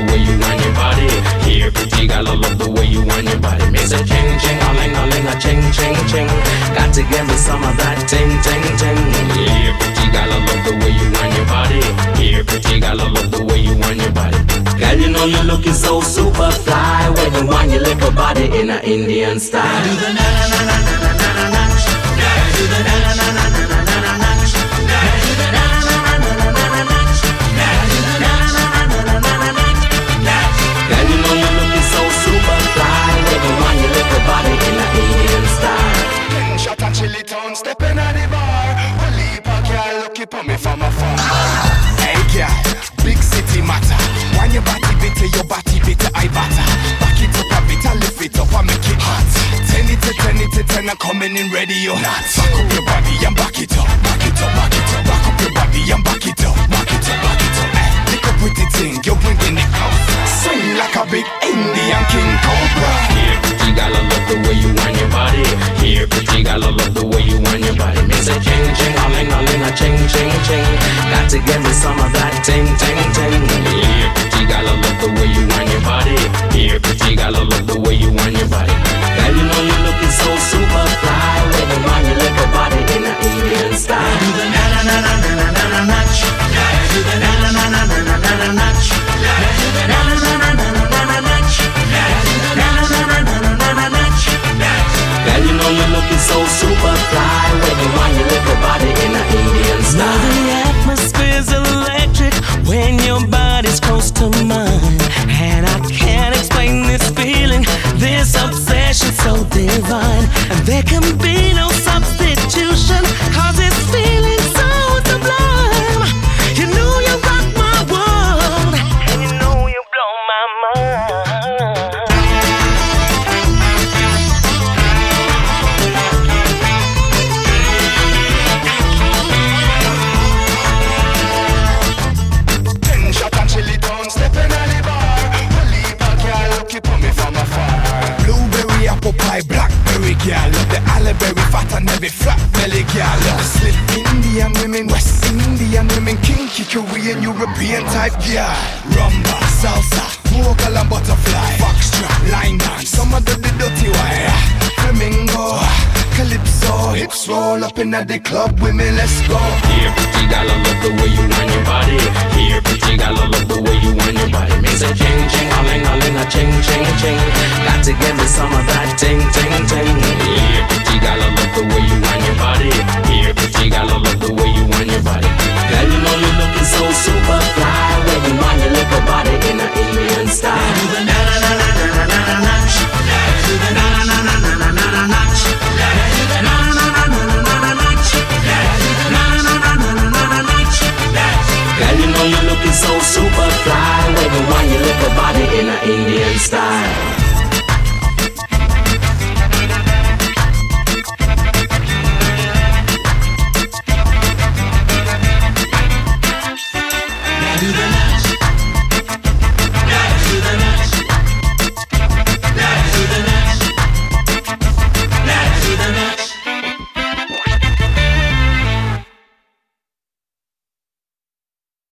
the way you wind your body. Here, pretty girl, I love the way you wind your body. Makes a ching ching, a ling a ching ching ching. Got to give me some of that ting ting ting. Here, pretty girl, I love the way you wind your body. Here, pretty girl, I love the way you wind your body. Girl, you know you're looking so super fly when you wind your little body in an Indian style. Do the na na na na na na na na. Do the na na na na na na na na. Do the na na na na na na na na. Do the na na na na na na na. Girl, you know you're looking so super fly when you wind your little body in an Indian style. Ten shot and chili town, stepping at the bar. Well, leap a girl, looking for me from afar. Hey girl, big city matter. When your body bitter, I batter. Back it up a bit, I lift it up, I make it hot. 10 to 10, I'm coming in ready or not. Back up your body and back it up, back it up, back it up. Back up your body and back it up, back it up, back it up. Pick up with the thing, you're bringing it out. Swing like a big Indian king cobra. Here, pretty girl, I love the way you wind your body. Here, pretty girl, I love the way you wind your body. Makes a ching ching, a ling a ching ching ching. Got to give me some of that ting ting ting. Here, pretty girl, I love the way you wind your body. Here, pretty girl, I love the way you wind your body. Girl, you know you're looking so super fly when you wind your little body in an Indian style. Do the na na na na na na na na. Do the na na na na na na na na. Do the na na na na na na na na. Do the na na na na na na na. Girl, you know you're looking so super fly when you wind your little body in an Indian style. Now the atmosphere's electric when your body's close to mine, and I can't explain this feeling, this obsession so divine. And there can be no substitution, 'cause this feeling so sublime. You know you rock my world, and you know you blow my mind. Blackberry girl, love the Aliberry fat and heavy flat belly girl. Love the slim Indian women, West Indian women, kinky Korean, European type girl. Rumba, salsa, vocal and butterfly, foxtrot, line dance, some of the dirty wire. Flamingo, calypso, hips roll up in the club, women, let's go. Here, pretty girl, I love the way you wind your body. Here, pretty girl, I love the way you wind your body. Makes a ching ching, a ling a ching ching ching. Got to give me some of that ting ting ting. Here, pretty girl, I love the way you wind your body. Here, pretty girl, I love the way you wind your body. Girl, you know you're looking so super fly when you wind your little body in an Indian style. Do the na na na na na na na na. Do the na na na na na na na na. Do the na na na na na na na na. Do the na na na na na na na. Girl, you know you're looking so super fly when you wind your little body in an Indian style.